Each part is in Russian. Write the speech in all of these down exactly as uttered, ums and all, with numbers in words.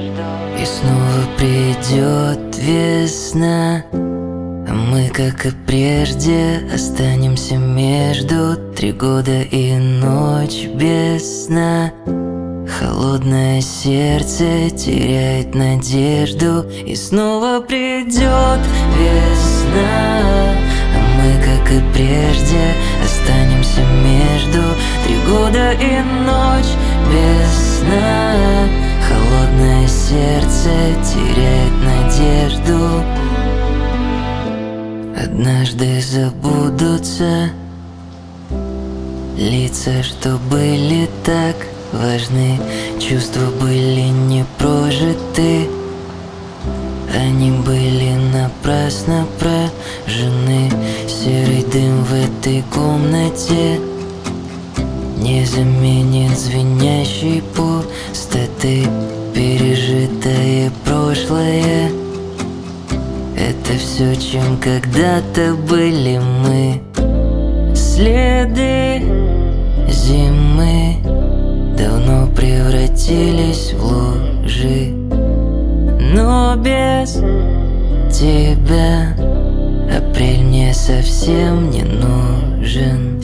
И снова придет весна, а мы, как и прежде, останемся между. Три года и ночь без сна. Холодное сердце теряет надежду. И снова придет весна, а мы, как и прежде, останемся между. Три года и ночь без сна. Холодное сердце теряет надежду. Однажды забудутся лица, что были так важны. Чувства были не прожиты, они были напрасно прожжены. Серый дым в этой комнате не заменит звенящей пустоты. Пережитое прошлое — это все, чем когда-то были мы. Следы зимы давно превратились в лужи, но без тебя апрель мне совсем не нужен.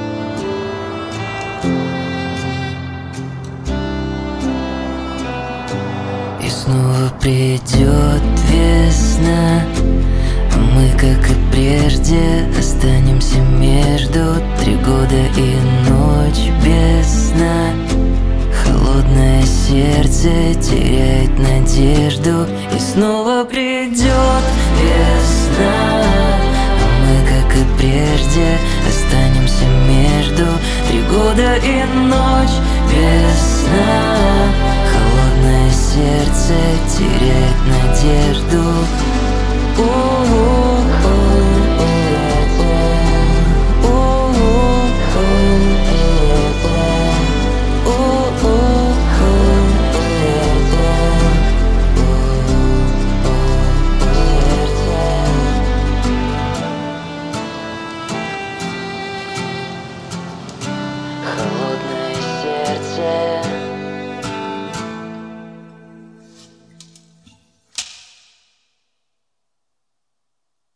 И снова придет весна, а мы, как и прежде, останемся между. Три года и ночь без сна. Холодное сердце теряет надежду. И снова придет весна, а мы, как и прежде, останемся между. Три года и ночь без сна. Холодное сердце теряет надежду. Холодное сердце